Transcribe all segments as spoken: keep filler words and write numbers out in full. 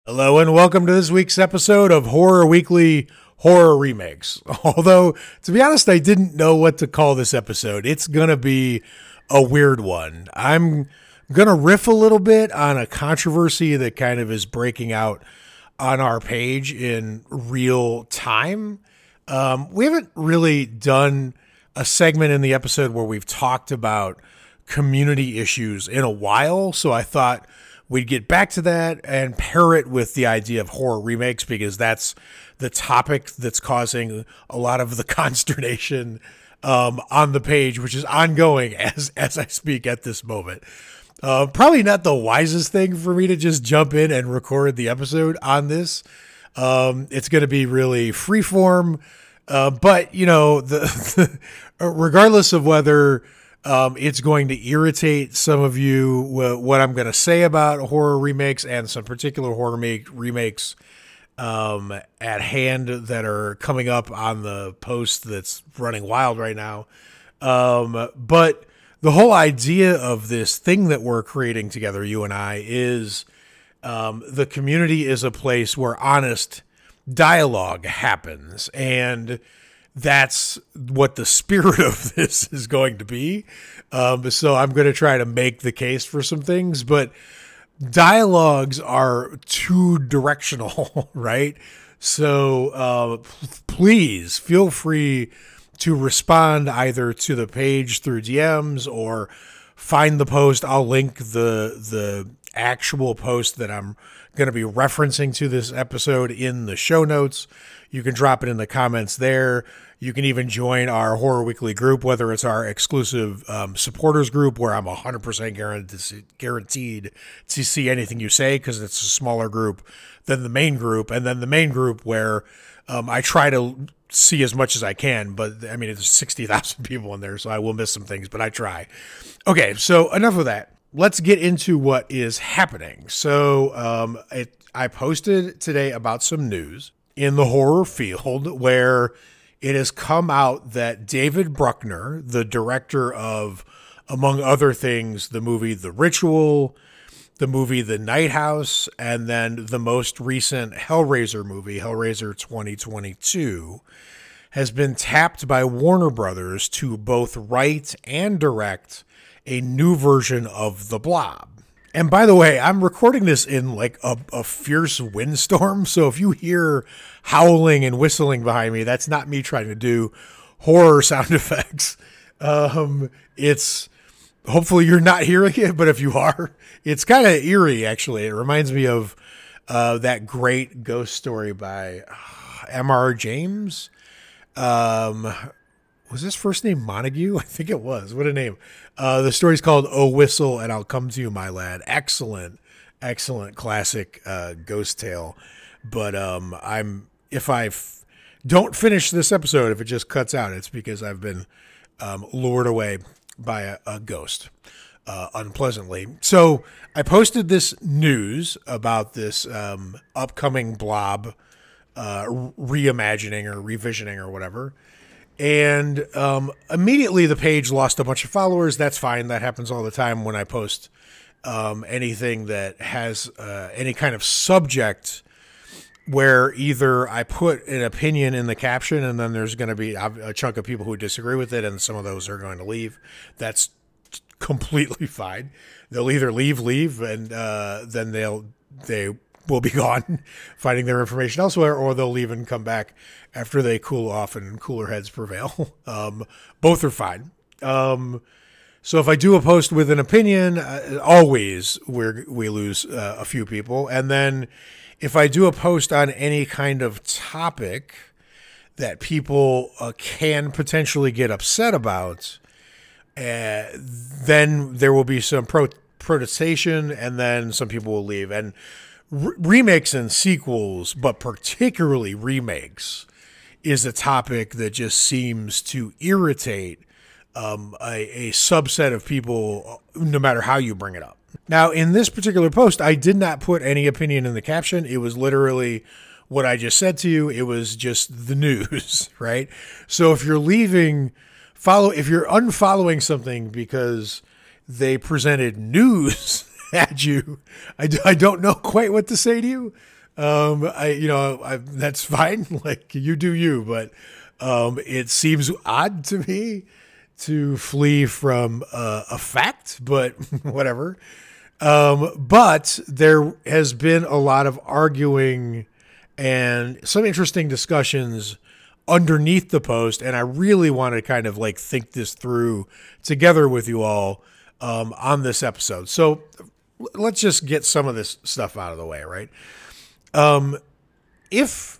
Hello and welcome to this week's episode of Horror Weekly Horror Remakes. Although, to be honest, I didn't know what to call this episode. It's going to be a weird one. I'm going to riff a little bit on a controversy that kind of is breaking out on our page in real time. Um, we haven't really done a segment in the episode where we've talked about community issues in a while, so I thought we'd get back to that and pair it with the idea of horror remakes because that's the topic that's causing a lot of the consternation um, on the page, which is ongoing as as I speak at this moment. Uh, probably not the wisest thing for me to just jump in and record the episode on this. Um, it's going to be really freeform, uh, but you know, the, the regardless of whether Um, it's going to irritate some of you w- what I'm going to say about horror remakes and some particular horror make remakes um, at hand that are coming up on the post that's running wild right now. Um, but the whole idea of this thing that we're creating together, you and I, is um, the community is a place where honest dialogue happens, and that's what the spirit of this is going to be. Um, so I'm going to try to make the case for some things, but dialogues are too directional, right? So uh, p- please feel free to respond either to the page through D Ms or find the post. I'll link the the actual post that I'm going to be referencing to this episode in the show notes. You can drop it in the comments there. You can even join our Horror Weekly group, whether it's our exclusive um, supporters group where I'm one hundred percent guaranteed, guaranteed to see anything you say because it's a smaller group than the main group. And then the main group where um, I try to see as much as I can. But, I mean, there's sixty thousand people in there, so I will miss some things, but I try. Okay, so enough of that. Let's get into what is happening. So um, it, I posted today about some news in the horror field where it has come out that David Bruckner, the director of, among other things, the movie The Ritual, the movie The Night House, and then the most recent Hellraiser movie, Hellraiser twenty twenty-two, has been tapped by Warner Brothers to both write and direct a new version of The Blob. And by the way, I'm recording this in like a, a fierce windstorm. So if you hear howling and whistling behind me, that's not me trying to do horror sound effects. Um, it's hopefully you're not hearing it, but if you are, it's kind of eerie, actually. It reminds me of uh, that great ghost story by uh, M R James. Um, was his first name Montague? I think it was. What a name. Uh, the story's called Oh Whistle and I'll Come to You, My Lad. Excellent, excellent classic uh, ghost tale. But um, I'm if I f- don't finish this episode, if it just cuts out, it's because I've been um, lured away by a, a ghost uh, unpleasantly. So I posted this news about this um, upcoming Blob uh, reimagining or revisioning or whatever. And um, immediately the page lost a bunch of followers. That's fine. That happens all the time when I post um, anything that has uh, any kind of subject where either I put an opinion in the caption and then there's going to be a chunk of people who disagree with it and some of those are going to leave. That's completely fine. They'll either leave, leave, and uh, then they'll they will be gone finding their information elsewhere, or they'll leave and come back after they cool off and cooler heads prevail. Um, both are fine. Um, so if I do a post with an opinion, uh, always we we lose uh, a few people. And then if I do a post on any kind of topic that people uh, can potentially get upset about, uh, then there will be some pro- protestation and then some people will leave. And re- remakes and sequels, but particularly remakes, is a topic that just seems to irritate um, a, a subset of people, no matter how you bring it up. Now, in this particular post, I did not put any opinion in the caption. It was literally what I just said to you. It was just the news, right? So if you're leaving, follow, if you're unfollowing something because they presented news had you. I, I don't know quite what to say to you. Um, I, you know, I, that's fine. Like, you do you, but um, it seems odd to me to flee from uh, a fact, but whatever. Um, but there has been a lot of arguing and some interesting discussions underneath the post, and I really want to kind of like think this through together with you all um, on this episode. So let's just get some of this stuff out of the way, right? Um, if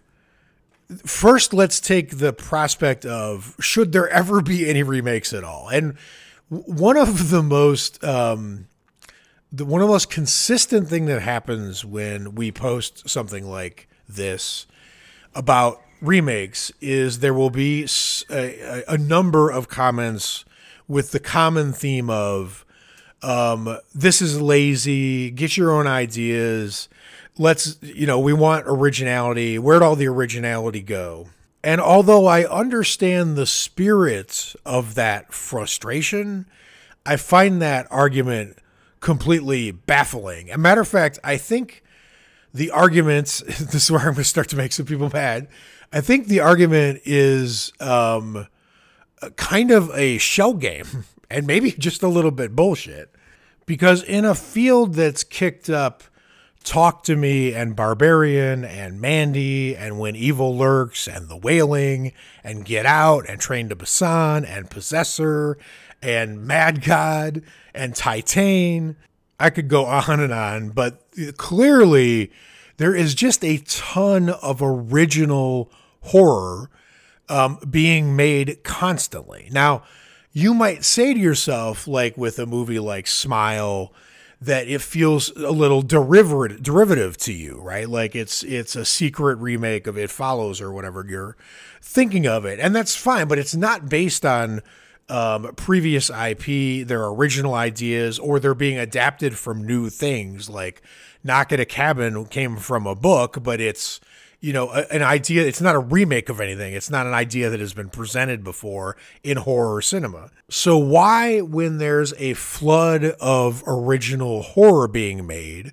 first, let's take the prospect of should there ever be any remakes at all, and one of the most um, the one of the most consistent thing that happens when we post something like this about remakes is there will be a, a number of comments with the common theme of um, this is lazy, get your own ideas, let's, you know, we want originality, where'd all the originality go? And although I understand the spirit of that frustration, I find that argument completely baffling. As a matter of fact, I think the argument, this is where I'm going to start to make some people mad, I think the argument is um, kind of a shell game and maybe just a little bit bullshit. Because in a field that's kicked up Talk to Me and Barbarian and Mandy and When Evil Lurks and The Wailing and Get Out and Train to Busan and Possessor and Mad God and Titane, I could go on and on, but clearly there is just a ton of original horror um, being made constantly. Now, you might say to yourself, like with a movie like Smile, that it feels a little derivative derivative to you, right? Like it's it's a secret remake of It Follows or whatever you're thinking of it. And that's fine, but it's not based on um, previous I P, their original ideas, or they're being adapted from new things. Like Knock at a Cabin came from a book, but it's, you know, a, an idea. It's not a remake of anything. It's not an idea that has been presented before in horror cinema. So why, when there's a flood of original horror being made,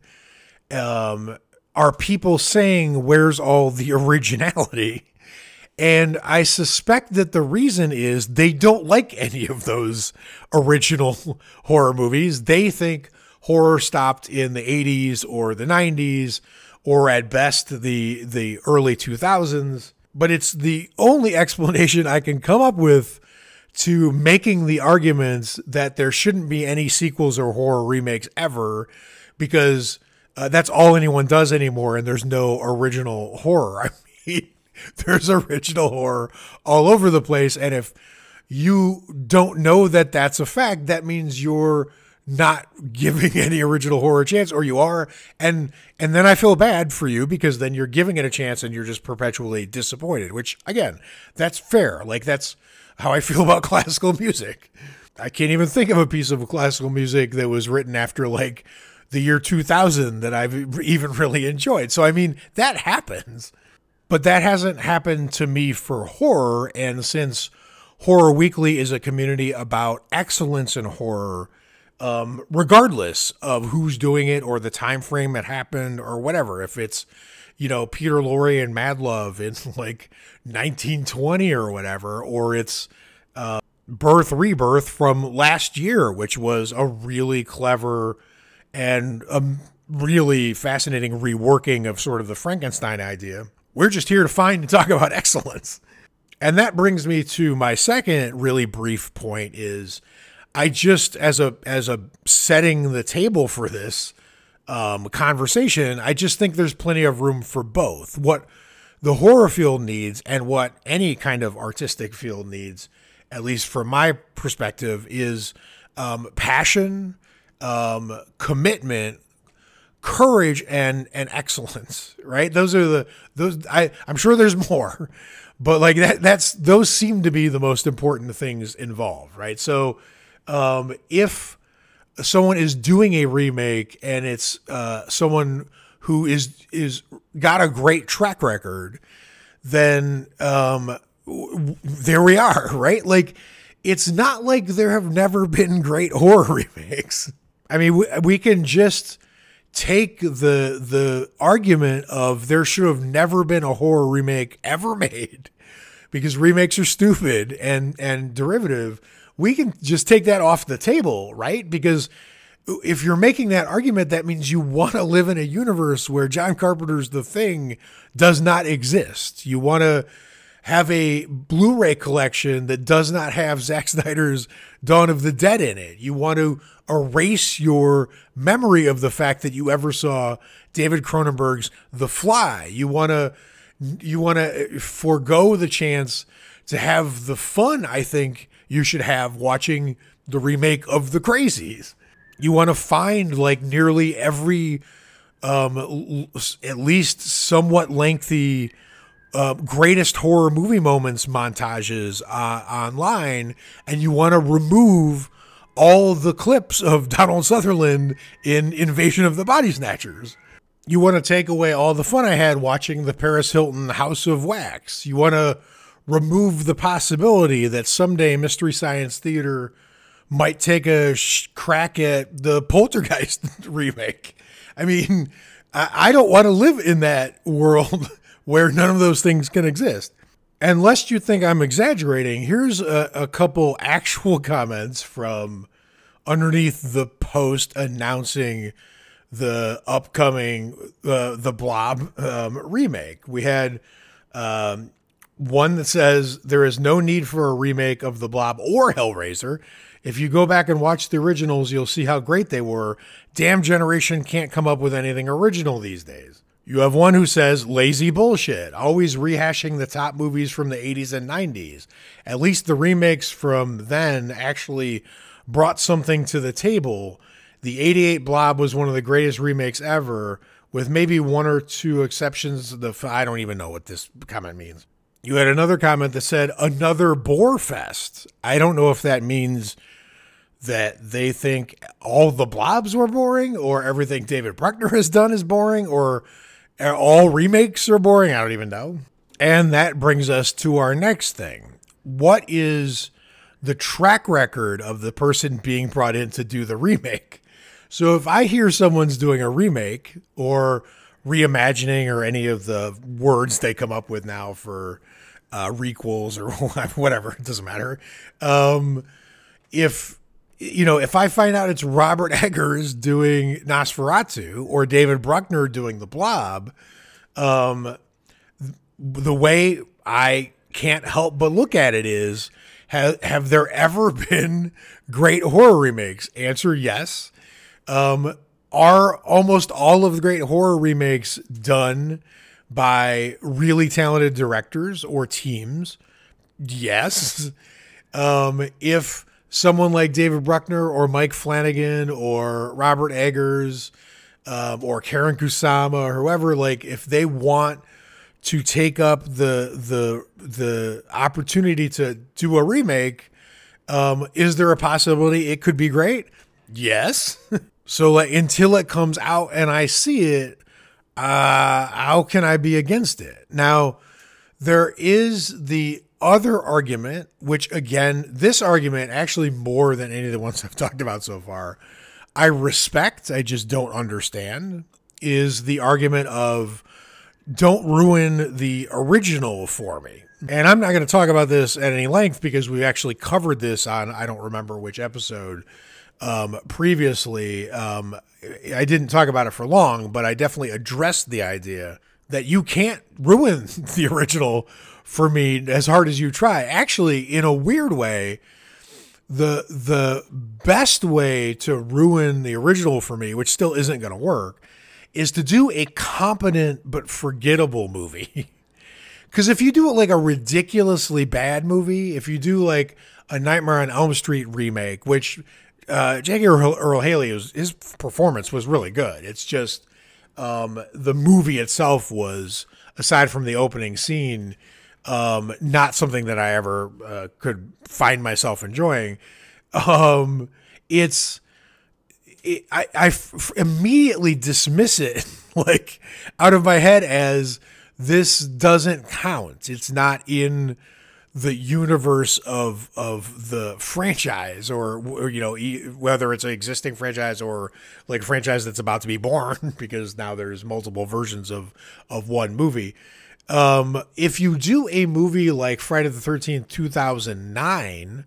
um, are people saying, where's all the originality? And I suspect that the reason is they don't like any of those original horror movies. They think horror stopped in the eighties or the nineties, or at best the the early two thousands. But it's the only explanation I can come up with to making the arguments that there shouldn't be any sequels or horror remakes ever, because uh, that's all anyone does anymore, and there's no original horror. I mean, there's original horror all over the place, and if you don't know that that's a fact, that means you're not giving any original horror a chance, or you are, and and then I feel bad for you, because then you're giving it a chance and you're just perpetually disappointed, which again, that's fair. Like, that's how I feel about classical music. I can't even think of a piece of classical music that was written after like the year two thousand that I've even really enjoyed. So I mean, that happens, but that hasn't happened to me for horror. And since Horror Weekly is a community about excellence in horror, Um, regardless of who's doing it or the time frame it happened or whatever, if it's, you know, Peter Lorre and Mad Love in like nineteen twenty or whatever, or it's uh, Birth Rebirth from last year, which was a really clever and a really fascinating reworking of sort of the Frankenstein idea. We're just here to find and talk about excellence. And that brings me to my second really brief point is, I just, as a as a setting the table for this um, conversation, I just think there's plenty of room for both. What the horror field needs and what any kind of artistic field needs, at least from my perspective, is um, passion, um, commitment, courage, and and excellence. Right? Those are the those. I I'm sure there's more, but like that. That's those seem to be the most important things involved. Right? So. Um, if someone is doing a remake and it's uh, someone who is is got a great track record, then um, w- there we are, right? Like, it's not like there have never been great horror remakes. I mean, we, we can just take the the argument of there should have never been a horror remake ever made because remakes are stupid and and derivative. We can just take that off the table, right? Because if you're making that argument, that means you want to live in a universe where John Carpenter's The Thing does not exist. You want to have a Blu-ray collection that does not have Zack Snyder's Dawn of the Dead in it. You want to erase your memory of the fact that you ever saw David Cronenberg's The Fly. You want to you want to forego the chance to have the fun I think you should have watching the remake of The Crazies. You want to find like nearly every um, l- at least somewhat lengthy Uh, greatest horror movie moments montages uh, online, and you want to remove all the clips of Donald Sutherland in Invasion of the Body Snatchers. You want to take away all the fun I had watching the Paris Hilton House of Wax. You want to remove the possibility that someday Mystery Science Theater might take a sh- crack at the Poltergeist remake. I mean, I, I don't want to live in that world where none of those things can exist. And lest you think I'm exaggerating, here's a, a couple actual comments from underneath the post announcing the upcoming uh, The Blob um, remake. We had um, one that says, there is no need for a remake of The Blob or Hellraiser. If you go back and watch the originals, you'll see how great they were. Damn generation can't come up with anything original these days. You have one who says, lazy bullshit, always rehashing the top movies from the eighties and nineties. At least the remakes from then actually brought something to the table. The eighty-eight Blob was one of the greatest remakes ever, with maybe one or two exceptions. The I don't even know what this comment means. You had another comment that said, another bore fest. I don't know if that means that they think all the Blobs were boring, or everything David Bruckner has done is boring, or all remakes are boring. I don't even know. And that brings us to our next thing. What is the track record of the person being brought in to do the remake? So if I hear someone's doing a remake or reimagining or any of the words they come up with now for uh, requels or whatever, it doesn't matter. Um, if, you know, if I find out it's Robert Eggers doing Nosferatu or David Bruckner doing The Blob, um, the way I can't help but look at it is, have, have there ever been great horror remakes? Answer, yes. Um, are almost all of the great horror remakes done by really talented directors or teams? Yes. Um, if someone like David Bruckner or Mike Flanagan or Robert Eggers um, or Karen Kusama or whoever, like if they want to take up the the the opportunity to do a remake, um, is there a possibility it could be great? Yes. So like until it comes out and I see it, uh, how can I be against it? Now, there is the other argument, which again, this argument actually more than any of the ones I've talked about so far, I respect, I just don't understand, is the argument of don't ruin the original for me. And I'm not going to talk about this at any length because we actually covered this on, I don't remember which episode um, previously. Um, I didn't talk about it for long, but I definitely addressed the idea that you can't ruin the original for me as hard as you try. Actually, in a weird way, the the best way to ruin the original for me, which still isn't going to work, is to do a competent but forgettable movie. Because if you do it like a ridiculously bad movie, if you do like a Nightmare on Elm Street remake, which uh, Jackie Earl, Earl Haley, was, his performance was really good. It's just um, the movie itself was, aside from the opening scene, um, not something that I ever uh, could find myself enjoying. Um, it's it, I, I f- immediately dismiss it like out of my head as this doesn't count. It's not in the universe of of the franchise, or, or you know, whether it's an existing franchise or like a franchise that's about to be born, because now there's multiple versions of of one movie. Um, if you do a movie like Friday the thirteenth, two thousand nine,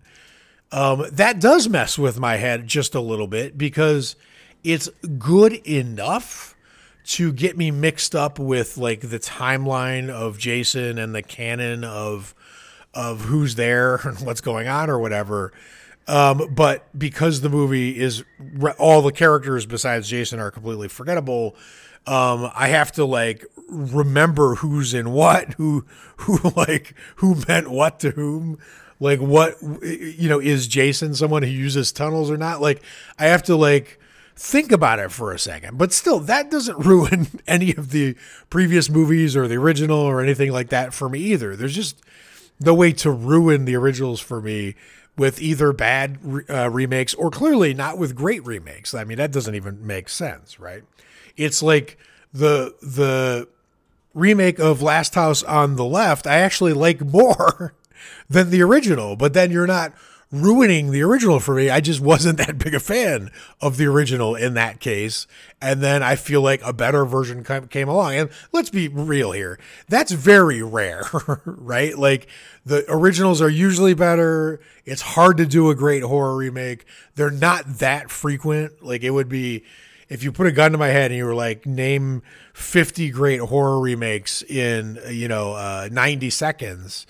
um, that does mess with my head just a little bit, because it's good enough to get me mixed up with like the timeline of Jason and the canon of of who's there and what's going on or whatever. Um, but because the movie is re- all the characters besides Jason are completely forgettable, um, I have to like remember who's in what, who, who like who meant what to whom, like what, you know, is Jason someone who uses tunnels or not? Like I have to like think about it for a second, but still that doesn't ruin any of the previous movies or the original or anything like that for me either. There's just no way to ruin the originals for me with either bad uh, remakes or clearly not with great remakes. I mean, that doesn't even make sense, right? It's like the the remake of Last House on the Left, I actually like more than the original, but then you're not ruining the original for me. I just wasn't that big a fan of the original in that case. And then I feel like a better version came along. And let's be real here. That's very rare, right? Like the originals are usually better. It's hard to do a great horror remake. They're not that frequent. Like it would be, if you put a gun to my head and you were like, name fifty great horror remakes in, you know, uh, ninety seconds.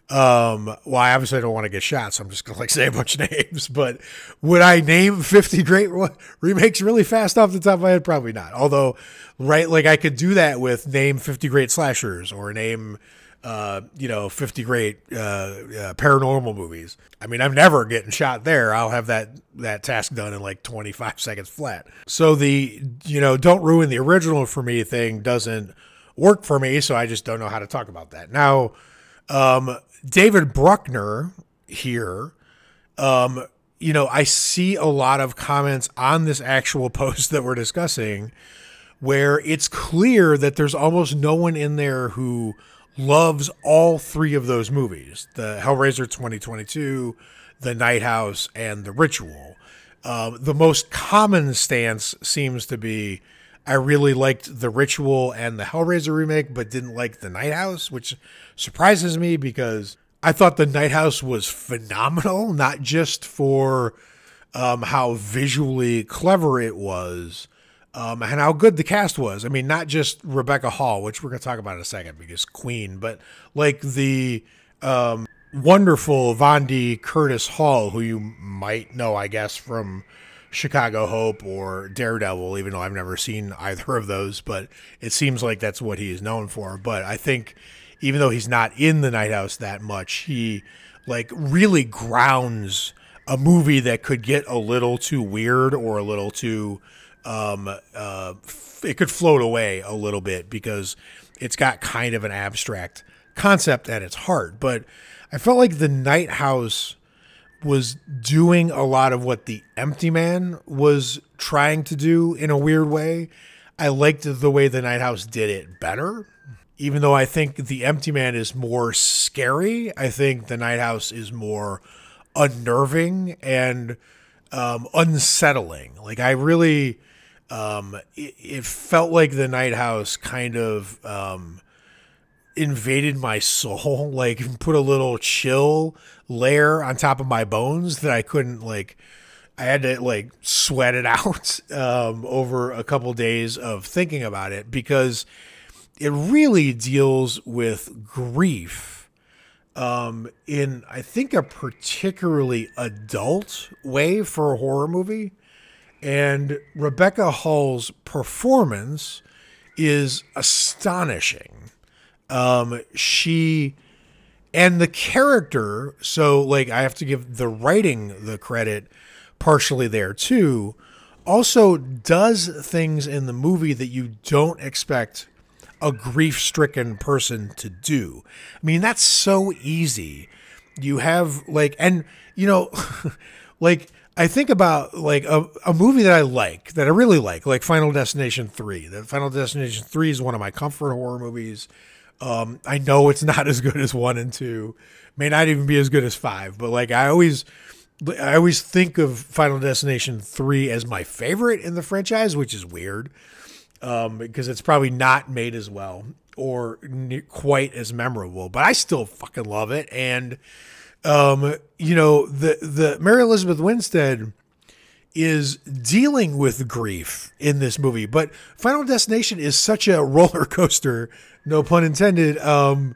Um, well, I obviously don't want to get shot, so I'm just going to like say a bunch of names, but would I name fifty great remakes really fast off the top of my head? Probably not. Although, right, like I could do that with name fifty great slashers or name, uh, you know, fifty great, uh, uh, paranormal movies. I mean, I'm never getting shot there. I'll have that, that task done in like twenty-five seconds flat. So the, you know, don't ruin the original for me thing doesn't work for me. So I just don't know how to talk about that. Now, um, David Bruckner here, um, you know, I see a lot of comments on this actual post that we're discussing where it's clear that there's almost no one in there who loves all three of those movies, the Hellraiser twenty twenty-two, The Night House, and The Ritual. Um, the most common stance seems to be, I really liked The Ritual and the Hellraiser remake, but didn't like The Night House, which surprises me because I thought The Night House was phenomenal, not just for um, how visually clever it was um, and how good the cast was. I mean, not just Rebecca Hall, which we're going to talk about in a second because Queen, but like the um, wonderful Vondie Curtis Hall, who you might know, I guess, from Chicago Hope or Daredevil, even though I've never seen either of those, but it seems like that's what he is known for. But I think even though he's not in The Night House that much, he like really grounds a movie that could get a little too weird or a little too, um, uh, it could float away a little bit because it's got kind of an abstract concept at its heart. But I felt like The Night House was doing a lot of what The Empty Man was trying to do in a weird way. I liked the way The Night House did it better. Even though I think The Empty Man is more scary, I think The Night House is more unnerving and um, unsettling. Like I really, um, it, it felt like The Night House kind of um, invaded my soul, like put a little chill layer on top of my bones that I couldn't like, I had to like sweat it out um, over a couple days of thinking about it because it really deals with grief um, in, I think, a particularly adult way for a horror movie. And Rebecca Hall's performance is astonishing. Um, she and the character, so like I have to give the writing the credit partially there too, also does things in the movie that you don't expect a grief-stricken person to do. I mean, that's so easy. You have like, and you know, like I think about like a, a movie that I like, that I really like, like Final Destination three. The Final Destination three is one of my comfort horror movies. Um, I know it's not as good as one and two, may not even be as good as five, but like I always, I always think of Final Destination three as my favorite in the franchise, which is weird, um, because it's probably not made as well or ne- quite as memorable, but I still fucking love it. And, um, you know, the, the Mary Elizabeth Winstead is dealing with grief in this movie, but Final Destination is such a roller coaster, no pun intended, um,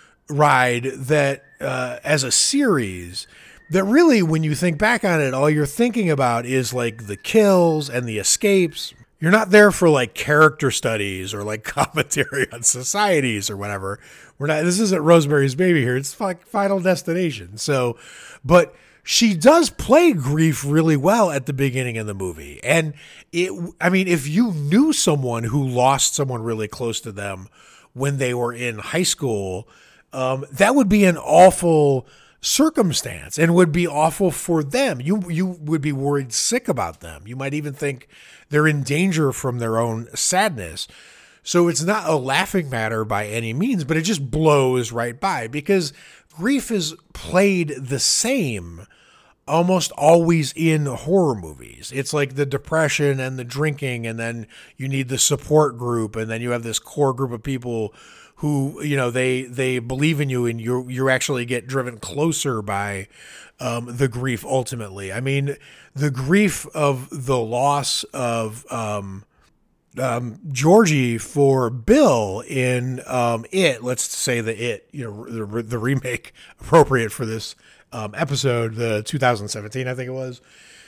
ride that, uh, as a series that really, when you think back on it, all you're thinking about is like the kills and the escapes. You're not there for like character studies or like commentary on societies or whatever. We're not, this isn't Rosemary's Baby here. It's like Final Destination. So, but she does play grief really well at the beginning of the movie. And it, I mean, if you knew someone who lost someone really close to them when they were in high school, um, that would be an awful circumstance and would be awful for them. You, you would be worried sick about them. You might even think they're in danger from their own sadness. So it's not a laughing matter by any means, but it just blows right by because grief is played the same almost always in horror movies. It's like the depression and the drinking, and then you need the support group, and then you have this core group of people who, you know, they they believe in you, and you you actually get driven closer by um, the grief ultimately. I mean, the grief of the loss of um, um, Georgie for Bill in um, It. Let's say the It, you know, the, the remake appropriate for this Um, episode, the two thousand seventeen, I think it was,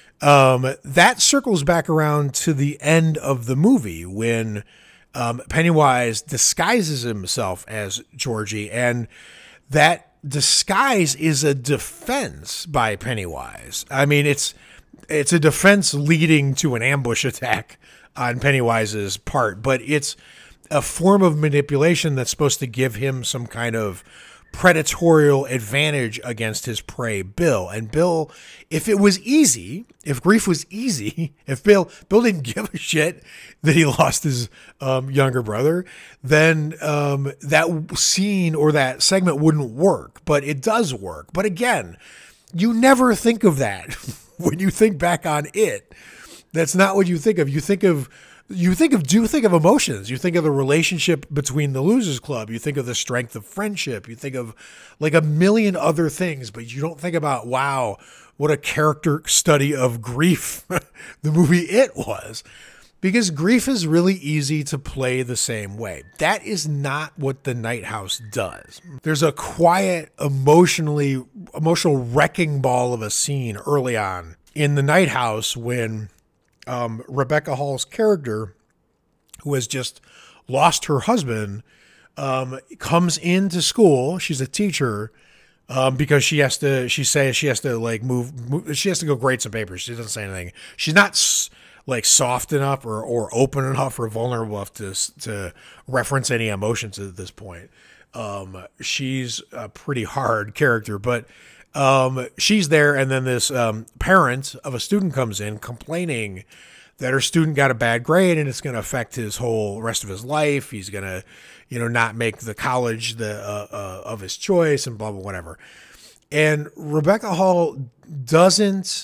um, that circles back around to the end of the movie when um, Pennywise disguises himself as Georgie, and that disguise is a defense by Pennywise. I mean, it's it's a defense leading to an ambush attack on Pennywise's part, but it's a form of manipulation that's supposed to give him some kind of predatorial advantage against his prey, Bill. And Bill, if it was easy, if grief was easy, if Bill Bill didn't give a shit that he lost his um, younger brother, then um, that scene or that segment wouldn't work. But it does work. But again, you never think of that when you think back on It. That's not what you think of. You think of You think of, do think of emotions. You think of the relationship between the Losers Club. You think of the strength of friendship. You think of like a million other things, but you don't think about, wow, what a character study of grief the movie It was. Because grief is really easy to play the same way. That is not what The Night House does. There's a quiet, emotionally, emotional wrecking ball of a scene early on in The Night House when Um, Rebecca Hall's character, who has just lost her husband, um, comes into school. She's a teacher um, because she has to. She says she has to like move, move. She has to go grade some papers. She doesn't say anything. She's not s- like soft enough or or open enough or vulnerable enough to to reference any emotions at this point. Um, she's a pretty hard character, but. Um, she's there, and then this um, parent of a student comes in complaining that her student got a bad grade and it's going to affect his whole rest of his life. He's going to, you know, not make the college the uh, uh, of his choice and blah, blah, whatever. And Rebecca Hall doesn't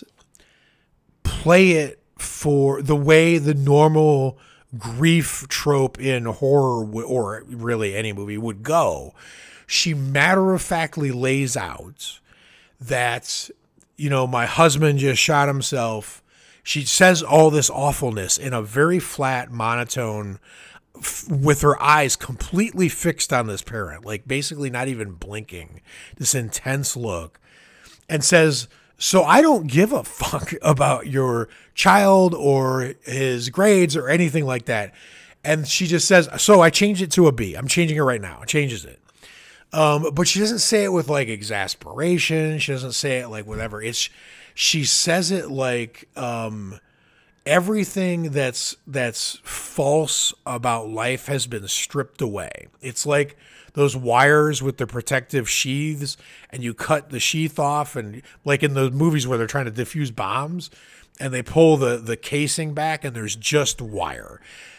play it for the way the normal grief trope in horror w- or really any movie would go. She matter-of-factly lays out that, you know, my husband just shot himself. She says all this awfulness in a very flat monotone f- with her eyes completely fixed on this parent, like basically not even blinking, this intense look, and says, so I don't give a fuck about your child or his grades or anything like that. And she just says, so I changed it to a B. I'm changing it right now. Changes it. Um, but she doesn't say it with like exasperation. She doesn't say it like whatever. It's, she says it like, um, everything that's, that's false about life has been stripped away. It's like those wires with the protective sheaths and you cut the sheath off, and like in those movies where they're trying to defuse bombs and they pull the, the casing back and there's just wire.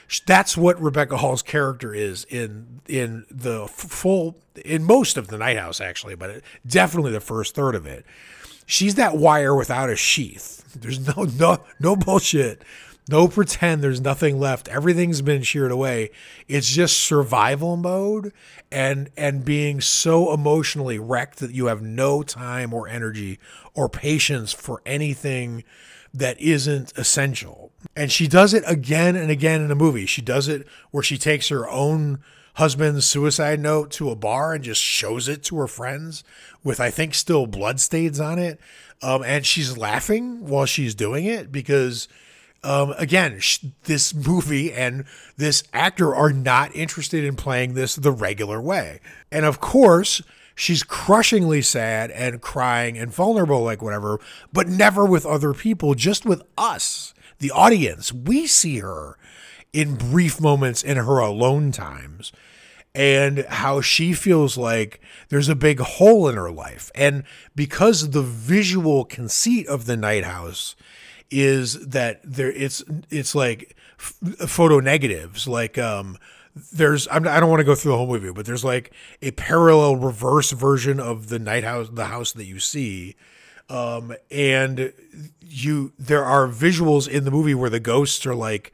That's what Rebecca Hall's character is in in the full in most of the Night House, actually, but definitely the first third of it. She's that wire without a sheath. There's no no no bullshit, no pretend. There's nothing left. Everything's been sheared away. It's just survival mode and and being so emotionally wrecked that you have no time or energy or patience for anything that isn't essential. And she does it again and again in the movie. She does it where she takes her own husband's suicide note to a bar and just shows it to her friends with, I think, still bloodstains on it. Um, and she's laughing while she's doing it because, um, again, sh- this movie and this actor are not interested in playing this the regular way. And of course, she's crushingly sad and crying and vulnerable, like whatever, but never with other people, just with us, the audience. We see her in brief moments in her alone times and how she feels like there's a big hole in her life. And because the visual conceit of the Night House is that there, it's, it's like f- photo negatives, like, um, There's, I'm, I don't want to go through the whole movie, but there's like a parallel reverse version of the Night House, the house that you see. Um, and you, there are visuals in the movie where the ghosts are like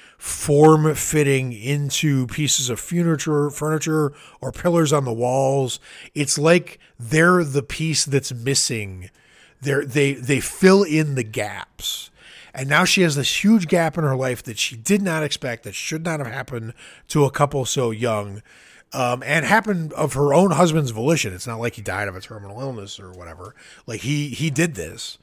form fitting into pieces of furniture, furniture or pillars on the walls. It's like they're the piece that's missing. They're, they, they fill in the gaps. And now she has this huge gap in her life that she did not expect, that should not have happened to a couple so young, um, and happened of her own husband's volition. It's not like he died of a terminal illness or whatever. Like he he did this.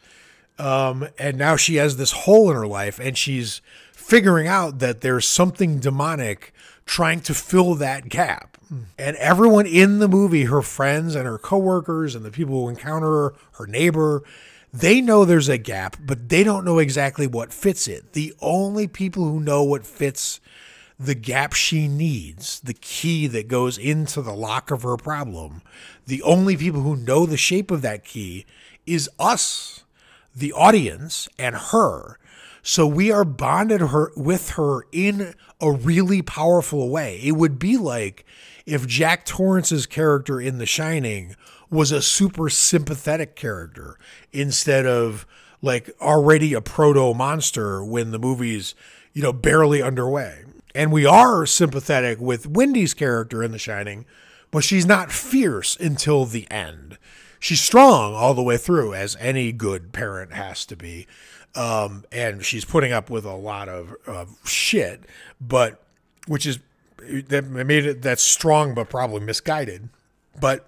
Um, and now she has this hole in her life, and she's figuring out that there's something demonic trying to fill that gap. And everyone in the movie, her friends and her coworkers and the people who encounter her, her neighbor, they know there's a gap, but they don't know exactly what fits it. The only people who know what fits the gap she needs, the key that goes into the lock of her problem, the only people who know the shape of that key is us, the audience, and her. So we are bonded her with her in a really powerful way. It would be like if Jack Torrance's character in The Shining was a super sympathetic character instead of like already a proto monster when the movie's, you know, barely underway. And we are sympathetic with Wendy's character in The Shining, but she's not fierce until the end. She's strong all the way through, as any good parent has to be. Um, and she's putting up with a lot of, of shit, but which is that made it that's strong, but probably misguided. But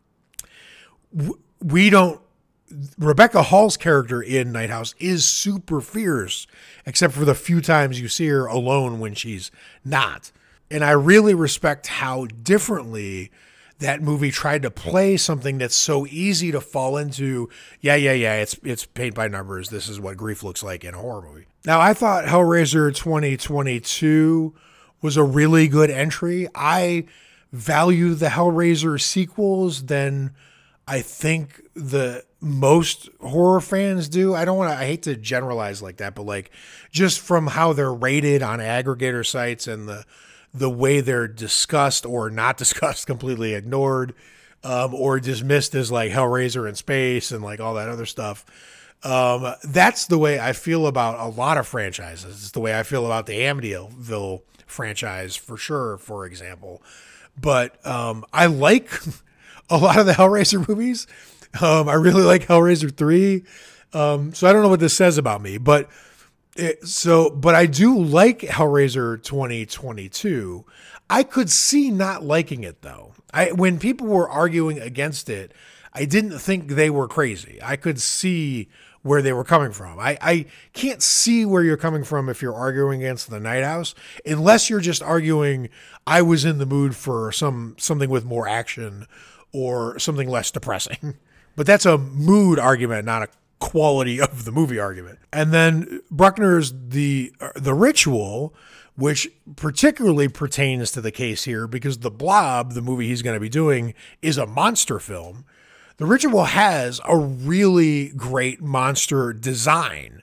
w- we don't. Rebecca Hall's character in Night House is super fierce, except for the few times you see her alone when she's not. And I really respect how differently that movie tried to play something that's so easy to fall into. Yeah, yeah, yeah. It's it's paint by numbers. This is what grief looks like in a horror movie. Now, I thought Hellraiser twenty twenty-two was a really good entry. I value the Hellraiser sequels than I think the most horror fans do. I don't want to, I hate to generalize like that, but like just from how they're rated on aggregator sites and the the way they're discussed or not discussed, completely ignored, um, or dismissed as like Hellraiser in space and like all that other stuff. Um, that's the way I feel about a lot of franchises. It's the way I feel about the Amityville franchise for sure, for example. But um, I like a lot of the Hellraiser movies. Um, I really like Hellraiser three. Um, so I don't know what this says about me, but It, so, but I do like Hellraiser twenty twenty-two. I could see not liking it though. I, when people were arguing against it, I didn't think they were crazy. I could see where they were coming from. I, I can't see where you're coming from if you're arguing against the Night House, unless you're just arguing, I was in the mood for some, something with more action or something less depressing. But that's a mood argument, not a quality of the movie argument. And then Bruckner's The The Ritual, which particularly pertains to the case here because The Blob, the movie he's going to be doing, is a monster film. The Ritual has a really great monster design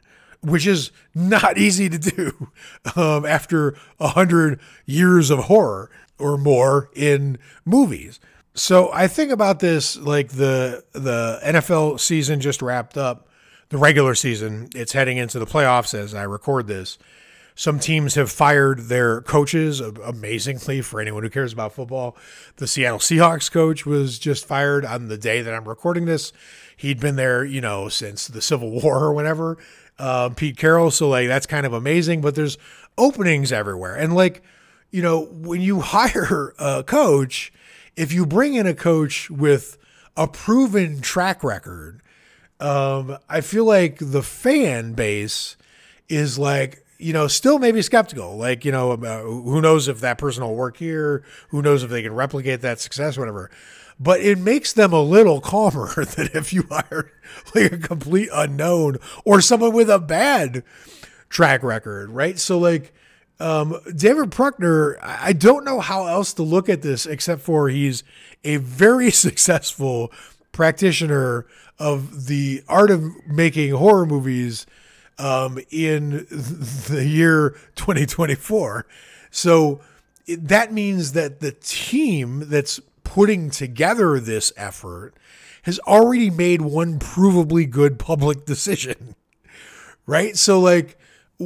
which is not easy to do um, after a hundred years of horror or more in movies. So I think about this, like the the N F L season just wrapped up, the regular season. It's heading into the playoffs as I record this. Some teams have fired their coaches, amazingly, for anyone who cares about football. The Seattle Seahawks coach was just fired on the day that I'm recording this. He'd been there, you know, since the Civil War or whenever, uh, Pete Carroll. So, like, that's kind of amazing. But there's openings everywhere. And, like, you know, when you hire a coach, if you bring in a coach with a proven track record, um, I feel like the fan base is like, you know, still maybe skeptical. Like, you know, uh, who knows if that person will work here? Who knows if they can replicate that success, whatever. But it makes them a little calmer than if you hire like a complete unknown or someone with a bad track record, right? So, like, um, David Bruckner, I don't know how else to look at this except for he's a very successful practitioner of the art of making horror movies Um, in the year twenty twenty-four. So it, that means that the team that's putting together this effort has already made one provably good public decision, right? So, like,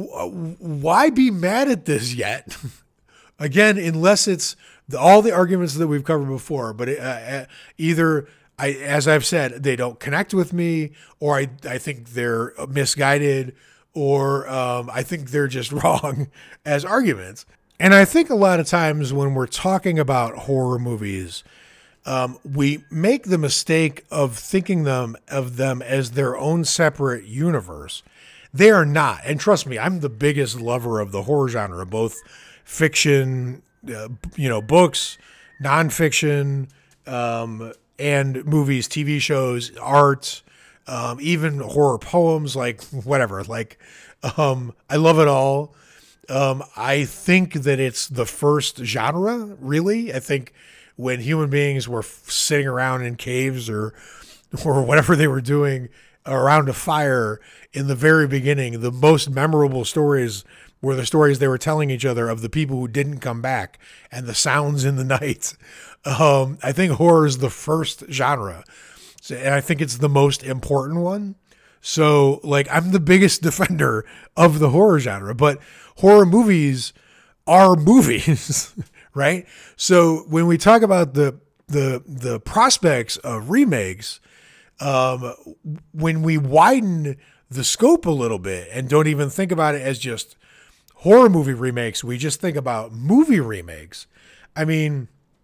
w- why be mad at this yet? Again, unless it's the, all the arguments that we've covered before, but it, uh, either I, as I've said, they don't connect with me, or I, I think they're misguided, or um, I think they're just wrong as arguments. And I think a lot of times when we're talking about horror movies, um, we make the mistake of thinking them of them as their own separate universe. They are not. And trust me, I'm the biggest lover of the horror genre, both fiction, uh, you know, books, nonfiction, um, and movies, T V shows, art, um, even horror poems, like whatever. Like, um, I love it all. Um, I think that it's the first genre, really. I think when human beings were f- sitting around in caves or or whatever they were doing around a fire in the very beginning, the most memorable stories were the stories they were telling each other of the people who didn't come back and the sounds in the night. Um, I think horror is the first genre, so, and I think it's the most important one. So, like, I'm the biggest defender of the horror genre, but horror movies are movies, right? So when we talk about the the the prospects of remakes, um, when we widen the scope a little bit and don't even think about it as just horror movie remakes, we just think about movie remakes. I mean,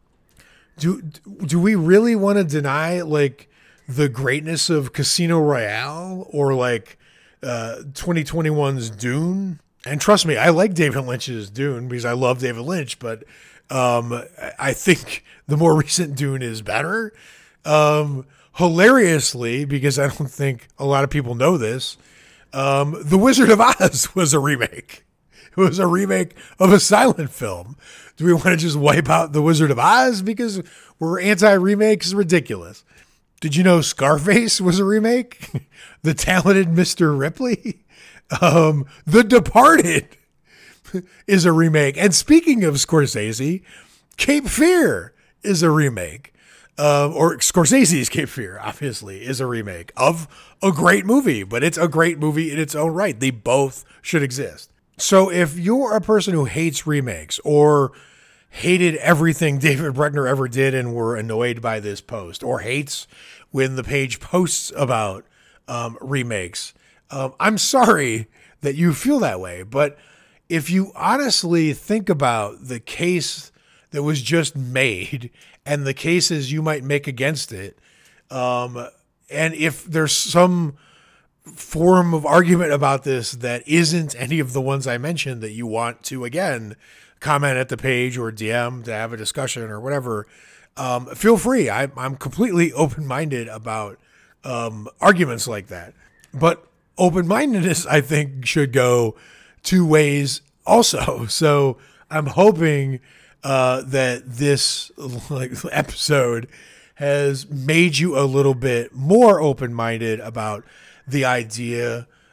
do do we really want to deny, like, the greatness of Casino Royale or like uh, twenty twenty-one's Dune? And trust me, I like David Lynch's Dune because I love David Lynch, but um, I think the more recent Dune is better. Um, hilariously, because I don't think a lot of people know this, um, The Wizard of Oz was a remake. It was a remake of a silent film. Do we want to just wipe out The Wizard of Oz because we're anti-remakes? Ridiculous. Did you know Scarface was a remake? The Talented Mister Ripley? Um, The Departed is a remake. And speaking of Scorsese, Cape Fear is a remake. Um, or Scorsese's Cape Fear, obviously, is a remake of a great movie. But it's a great movie in its own right. They both should exist. So if you're a person who hates remakes or hated everything David Bruckner ever did and were annoyed by this post, or hates when the page posts about um, remakes, um, I'm sorry that you feel that way. But if you honestly think about the case that was just made and the cases you might make against it, um, and if there's some form of argument about this that isn't any of the ones I mentioned that you want to, again, comment at the page or D M to have a discussion or whatever, um, feel free. I, I'm completely open-minded about um, arguments like that. But open-mindedness, I think, should go two ways also. So I'm hoping uh, that this like episode has made you a little bit more open-minded about the idea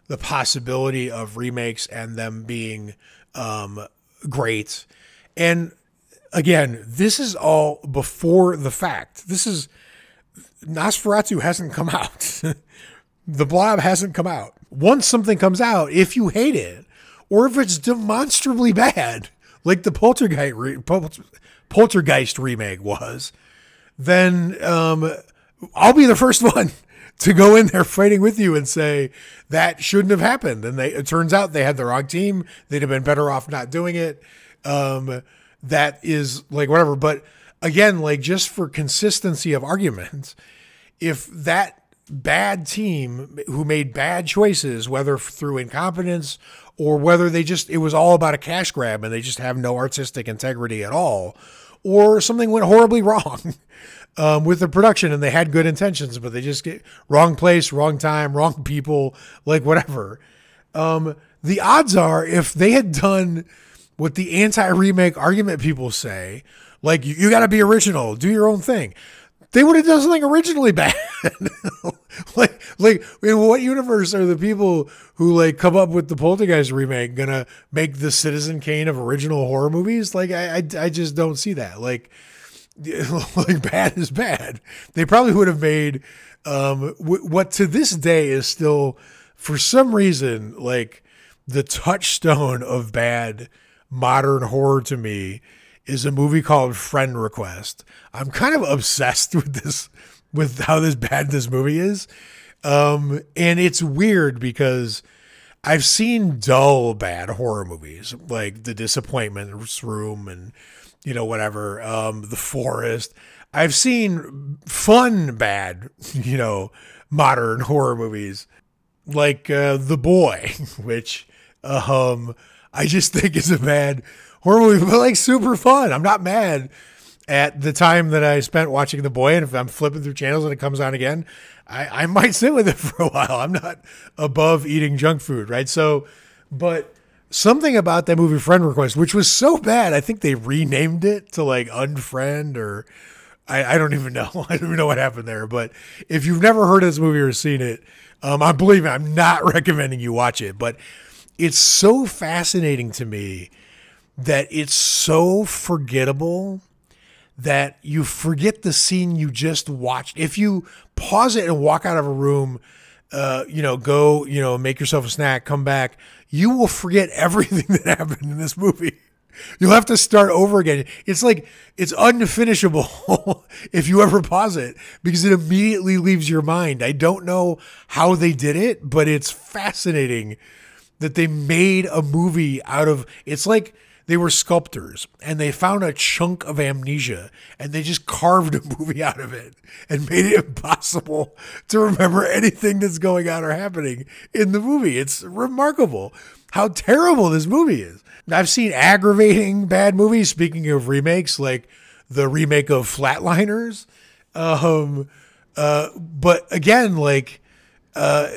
the possibility of remakes and them being um, great. And again, this is all before the fact. This is Nosferatu hasn't come out. The Blob hasn't come out. Once something comes out, if you hate it, or if it's demonstrably bad, like the Poltergeist, re- Poltergeist remake was, then um, I'll be the first one to go in there fighting with you and say that shouldn't have happened. And they, it turns out they had the wrong team. They'd have been better off not doing it. Um, that is like whatever. But again, like just for consistency of arguments, if that bad team who made bad choices, whether through incompetence or whether they just, it was all about a cash grab and they just have no artistic integrity at all, or something went horribly wrong um, with the production and they had good intentions, but they just get wrong place, wrong time, wrong people, like whatever. Um, the odds are if they had done what the anti-remake argument people say, like you, you got to be original, do your own thing, they would have done something originally bad. like, like in what universe are the people who like come up with the Poltergeist remake gonna make the Citizen Kane of original horror movies? Like, I, I, I just don't see that. Like, like bad is bad. They probably would have made um, w- what to this day is still, for some reason, like the touchstone of bad modern horror to me is a movie called Friend Request. I'm kind of obsessed with this, with how this bad this movie is. Um, and it's weird because I've seen dull bad horror movies like The Disappointment Room and, you know, whatever, um, The Forest. I've seen fun bad, you know, modern horror movies like uh, The Boy, which um, I just think is a bad horror movie, but like super fun. I'm not mad at the time that I spent watching The Boy, and if I'm flipping through channels and it comes on again, I, I might sit with it for a while. I'm not above eating junk food, right? So, but something about that movie Friend Request, which was so bad, I think they renamed it to like Unfriend, or I, I don't even know. I don't even know what happened there. But if you've never heard of this movie or seen it, um, I believe me, I'm not recommending you watch it, but it's so fascinating to me that it's so forgettable that you forget the scene you just watched. If you pause it and walk out of a room, uh, you know, go, you know, make yourself a snack, come back, you will forget everything that happened in this movie. You'll have to start over again. It's like, it's unfinishable if you ever pause it because it immediately leaves your mind. I don't know how they did it, but it's fascinating that they made a movie out of, it's like, they were sculptors and they found a chunk of amnesia and they just carved a movie out of it and made it impossible to remember anything that's going on or happening in the movie. It's remarkable how terrible this movie is. I've seen aggravating bad movies. Speaking of remakes, like the remake of Flatliners. Um, uh, but again, like, uh,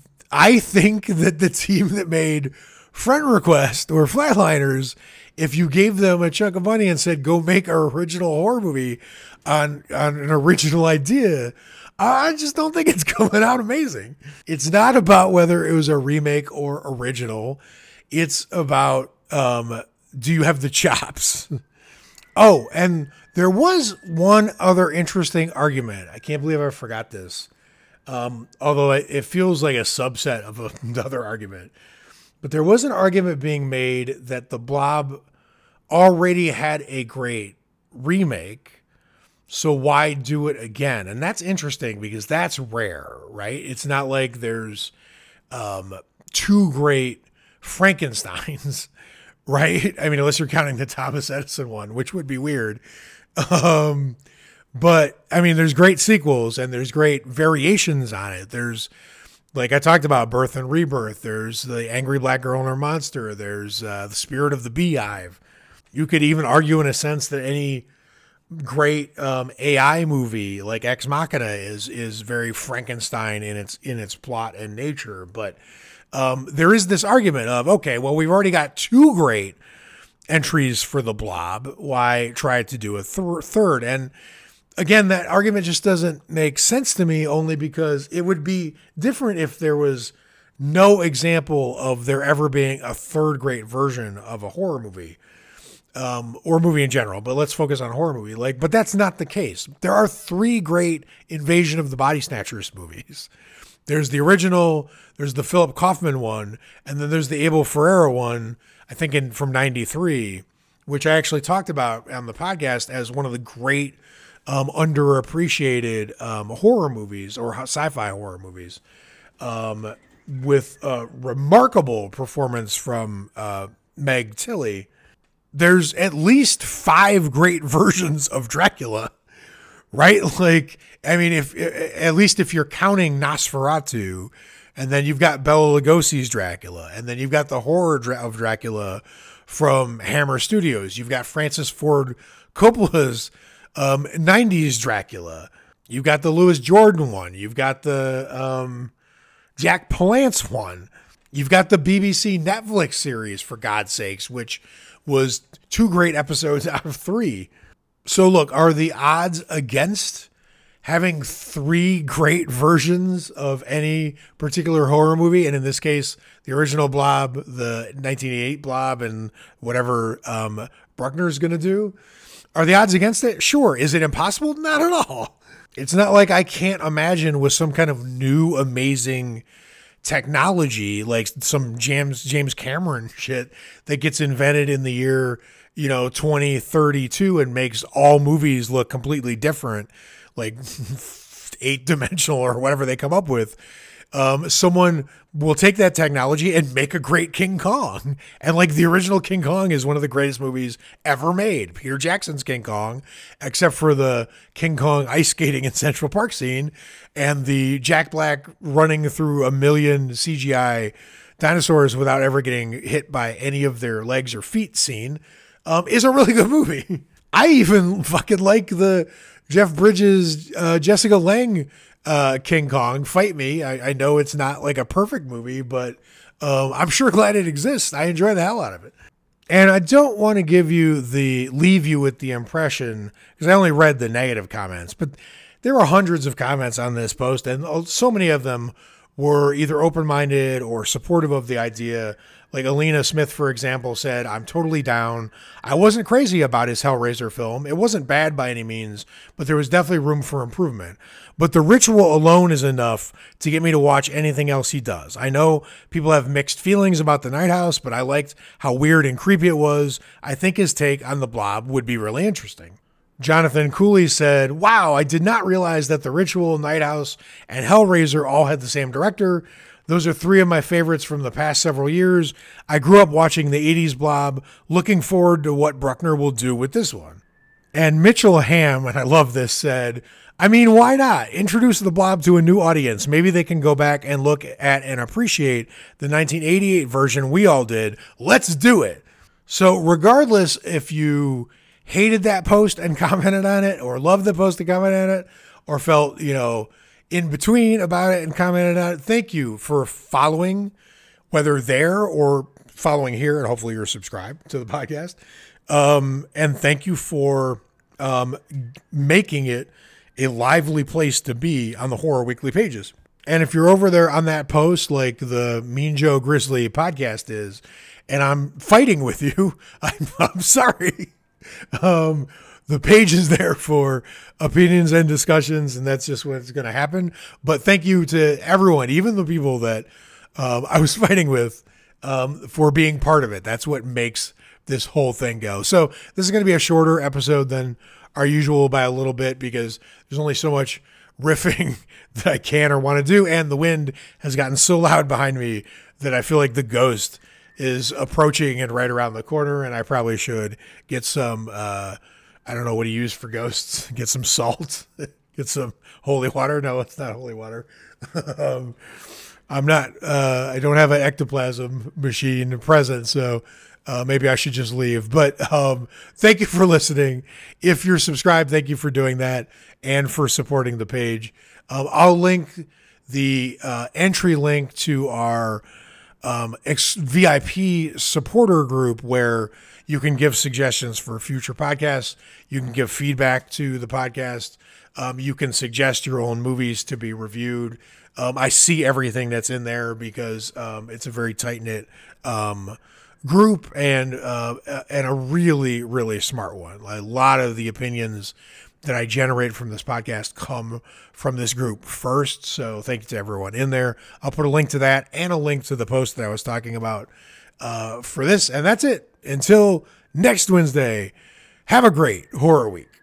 I think that the team that made Friend Request or Flatliners, if you gave them a chunk of money and said, go make our original horror movie on, on an original idea, I just don't think it's coming out amazing. It's not about whether it was a remake or original. It's about, um, do you have the chops? Oh, and there was one other interesting argument. I can't believe I forgot this. Um, although it, it feels like a subset of another argument. But there was an argument being made that The Blob already had a great remake, so why do it again? And that's interesting because that's rare, right? It's not like there's um, two great Frankensteins, right? I mean, unless you're counting the Thomas Edison one, which would be weird. Um, but, I mean, there's great sequels and there's great variations on it. There's, like I talked about, Birth and Rebirth. There's The Angry Black Girl and Her Monster. There's uh, The Spirit of the Beehive. You could even argue in a sense that any great um, A I movie like Ex Machina is is very Frankenstein in its in its plot and nature. But um, there is this argument of, okay, well, we've already got two great entries for The Blob. Why try to do a th- third? And again, that argument just doesn't make sense to me, only because it would be different if there was no example of there ever being a third great version of a horror movie. Um, or movie in general, but let's focus on horror movie. Like, but that's not the case. There are three great Invasion of the Body Snatchers movies. There's the original, there's the Philip Kaufman one, and then there's the Abel Ferrara one, I think in from ninety-three, which I actually talked about on the podcast as one of the great um, underappreciated um, horror movies or sci-fi horror movies, um, with a remarkable performance from uh, Meg Tilly. There's at least five great versions of Dracula, right? Like, I mean, if at least if you're counting Nosferatu, and then you've got Bela Lugosi's Dracula, and then you've got the horror of Dracula from Hammer Studios. You've got Francis Ford Coppola's um, nineties Dracula. You've got the Louis Jordan one. You've got the um, Jack Palance one. You've got the B B C Netflix series, for God's sakes, which was two great episodes out of three. So look, are the odds against having three great versions of any particular horror movie? And in this case, the original Blob, the nineteen eighty-eight Blob, and whatever um, Bruckner's going to do. Are the odds against it? Sure. Is it impossible? Not at all. It's not like I can't imagine with some kind of new, amazing technology, like some James James Cameron shit that gets invented in the year, you know, twenty thirty-two and makes all movies look completely different, like eight dimensional or whatever they come up with. Um, someone will take that technology and make a great King Kong. And like the original King Kong is one of the greatest movies ever made. Peter Jackson's King Kong, except for the King Kong ice skating in Central Park scene and the Jack Black running through a million C G I dinosaurs without ever getting hit by any of their legs or feet scene, um, is a really good movie. I even fucking like the Jeff Bridges, uh, Jessica Lange Uh, King Kong, Fight Me. I, I know it's not like a perfect movie, but um, I'm sure glad it exists. I enjoy the hell out of it. And I don't want to give you the, leave you with the impression, because I only read the negative comments, but there were hundreds of comments on this post, and so many of them were either open-minded or supportive of the idea. Like Alina Smith, for example, said, I'm totally down. I wasn't crazy about his Hellraiser film. It wasn't bad by any means, but there was definitely room for improvement. But The Ritual alone is enough to get me to watch anything else he does. I know people have mixed feelings about The Night House, but I liked how weird and creepy it was. I think his take on The Blob would be really interesting. Jonathan Cooley said, wow, I did not realize that The Ritual, Night House, and Hellraiser all had the same director. Those are three of my favorites from the past several years. I grew up watching the eighties Blob, looking forward to what Bruckner will do with this one. And Mitchell Ham, and I love this, said, I mean, why not? Introduce the Blob to a new audience. Maybe they can go back and look at and appreciate the nineteen eighty-eight version we all did. Let's do it. So regardless if you hated that post and commented on it, or loved the post and commented on it, or felt, you know, in between about it and commented on it, thank you for following, whether there or following here, and hopefully you're subscribed to the podcast. Um, and thank you for um, making it a lively place to be on the Horror Weekly pages. And if you're over there on that post, like the Mean Joe Grizzly podcast is, and I'm fighting with you, I'm, I'm sorry. Um, the page is there for opinions and discussions, and that's just what's going to happen. But thank you to everyone, even the people that um, I was fighting with, um, for being part of it. That's what makes this whole thing go. So this is going to be a shorter episode than our usual by a little bit, because there's only so much riffing that I can or want to do. And the wind has gotten so loud behind me that I feel like the ghost is approaching and right around the corner. And I probably should get some, uh, I don't know what he used for ghosts. Get some salt, get some holy water. No, it's not holy water. um, I'm not, uh, I don't have an ectoplasm machine present. So Uh, maybe I should just leave, but um, thank you for listening. If you're subscribed, thank you for doing that and for supporting the page. Um, I'll link the uh, entry link to our um, ex- V I P supporter group where you can give suggestions for future podcasts. You can give feedback to the podcast. Um, you can suggest your own movies to be reviewed. Um, I see everything that's in there because um, it's a very tight-knit um, group and uh, and a really, really smart one. Like, a lot of the opinions that I generate from this podcast come from this group first. So thank you to everyone in there. I'll put a link to that and a link to the post that I was talking about uh, for this. And that's it. Until next Wednesday, have a great horror week.